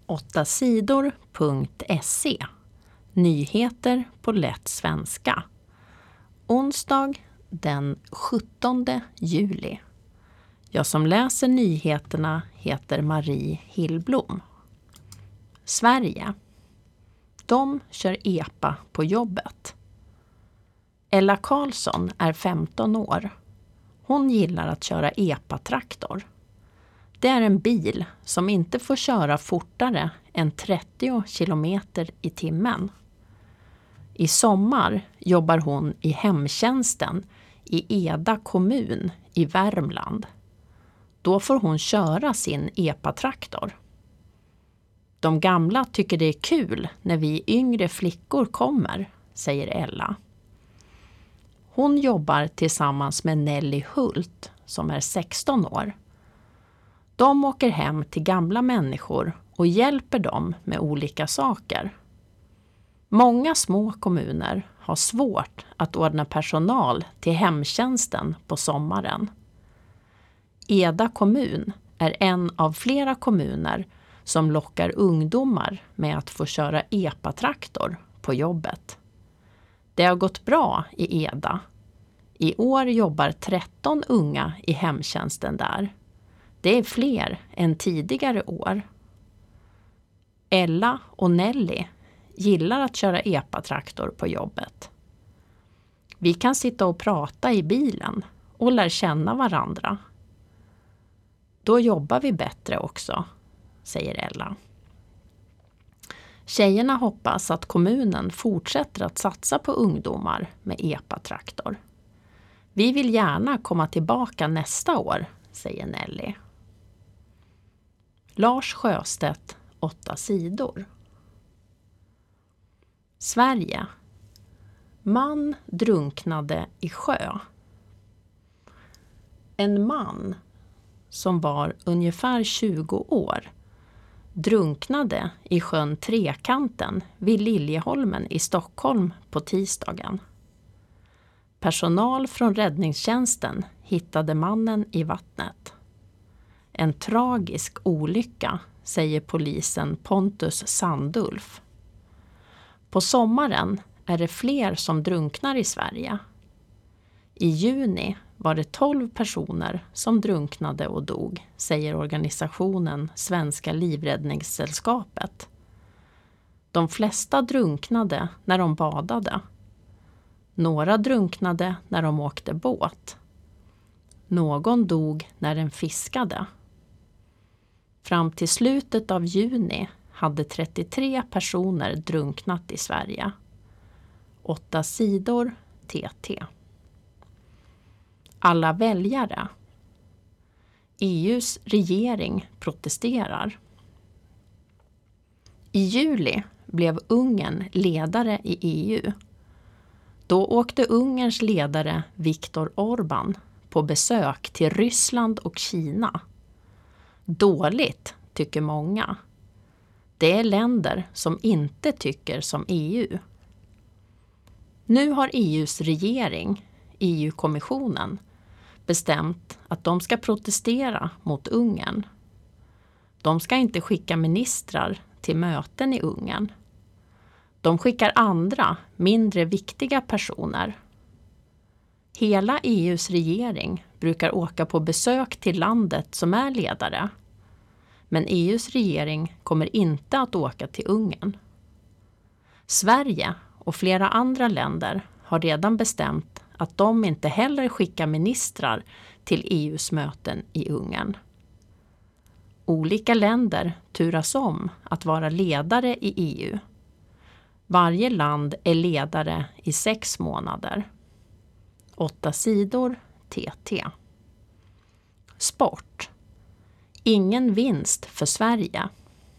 8sidor.se. Nyheter på lätt svenska. Onsdag den 17 juli. Jag som läser nyheterna heter Marie Hillblom. Sverige. De kör EPA på jobbet. Ella Karlsson är 15 år. Hon gillar att köra EPA-traktor. Det är en bil som inte får köra fortare än 30 kilometer i timmen. I sommar jobbar hon i hemtjänsten i Eda kommun i Värmland. Då får hon köra sin EPA-traktor. De gamla tycker det är kul när vi yngre flickor kommer, säger Ella. Hon jobbar tillsammans med Nelly Hult som är 16 år. De åker hem till gamla människor och hjälper dem med olika saker. Många små kommuner har svårt att ordna personal till hemtjänsten på sommaren. Eda kommun är en av flera kommuner som lockar ungdomar med att få köra EPA-traktor på jobbet. Det har gått bra i Eda. I år jobbar 13 unga i hemtjänsten där. Det är fler än tidigare år. Ella och Nelly gillar att köra EPA-traktor på jobbet. Vi kan sitta och prata i bilen och lär känna varandra. Då jobbar vi bättre också, säger Ella. Tjejerna hoppas att kommunen fortsätter att satsa på ungdomar med EPA-traktor. Vi vill gärna komma tillbaka nästa år, säger Nelly. Lars Sjöstedt, 8 sidor. Sverige. Man drunknade i sjö. En man som var ungefär 20 år drunknade i sjön Trekanten vid Liljeholmen i Stockholm på tisdagen. Personal från räddningstjänsten hittade mannen i vattnet. En tragisk olycka, säger polisen Pontus Sandulf. På sommaren är det fler som drunknar i Sverige. I juni var det 12 personer som drunknade och dog, säger organisationen Svenska livräddningssällskapet. De flesta drunknade när de badade. Några drunknade när de åkte båt. Någon dog när den fiskade. Fram till slutet av juni hade 33 personer drunknat i Sverige. 8 sidor TT. Alla väljare. EUs regering protesterar. I juli blev Ungern ledare i EU. Då åkte Ungerns ledare Viktor Orbán på besök till Ryssland och Kina. Dåligt, tycker många. Det är länder som inte tycker som EU. Nu har EUs regering, EU-kommissionen, bestämt att de ska protestera mot Ungern. De ska inte skicka ministrar till möten i Ungern. De skickar andra, mindre viktiga personer. Hela EUs regering brukar åka på besök till landet som är ledare. Men EUs regering kommer inte att åka till Ungern. Sverige och flera andra länder har redan bestämt att de inte heller skickar ministrar till EUs möten i Ungern. Olika länder turas om att vara ledare i EU. Varje land är ledare i 6 månader. 8 sidor TT. Sport. Ingen vinst för Sverige.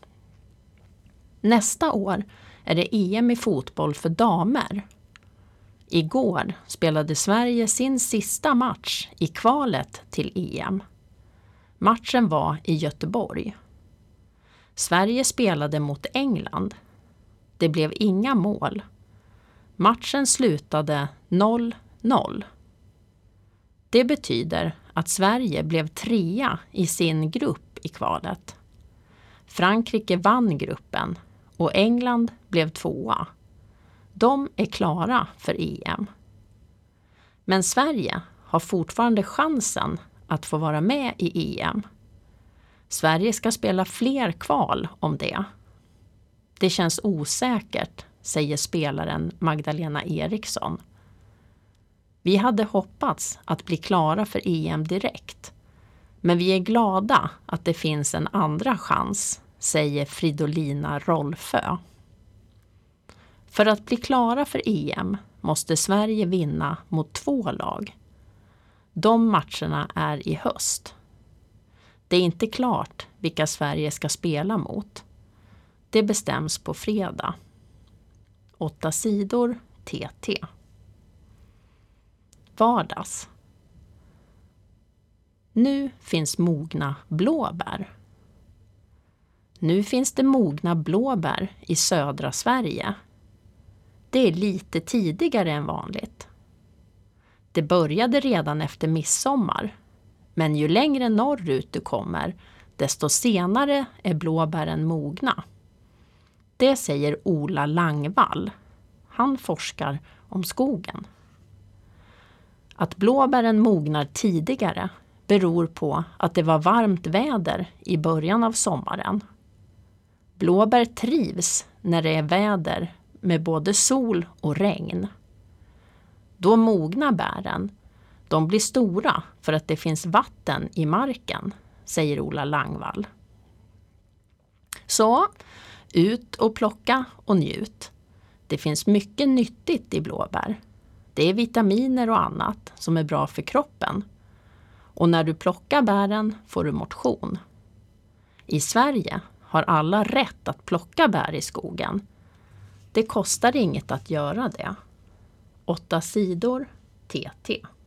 Nästa år är det EM i fotboll för damer. Igår spelade Sverige sin sista match i kvalet till EM. Matchen var i Göteborg. Sverige spelade mot England. Det blev inga mål. Matchen slutade 0-0. Det betyder att Sverige blev 3 i sin grupp i kvalet. Frankrike vann gruppen och England blev 2:a. De är klara för EM. Men Sverige har fortfarande chansen att få vara med i EM. Sverige ska spela fler kval om det. Det känns osäkert, säger spelaren Magdalena Eriksson. Vi hade hoppats att bli klara för EM direkt. Men vi är glada att det finns en andra chans, säger Fridolina Rolfö. För att bli klara för EM måste Sverige vinna mot 2 lag. De matcherna är i höst. Det är inte klart vilka Sverige ska spela mot. Det bestäms på fredag. 8 sidor TT. Vardags. Nu finns mogna blåbär. Nu finns det mogna blåbär i södra Sverige. Det är lite tidigare än vanligt. Det började redan efter midsommar. Men ju längre norrut du kommer, desto senare är blåbären mogna. Det säger Ola Langvall. Han forskar om skogen. Att blåbären mognar tidigare beror på att det var varmt väder i början av sommaren. Blåbär trivs när det är väder med både sol och regn. Då mognar bären. De blir stora för att det finns vatten i marken, säger Ola Langvall. Så, ut och plocka och njut. Det finns mycket nyttigt i blåbär. Det är vitaminer och annat som är bra för kroppen. Och när du plockar bären får du motion. I Sverige har alla rätt att plocka bär i skogen. Det kostar inget att göra det. 8 sidor TT.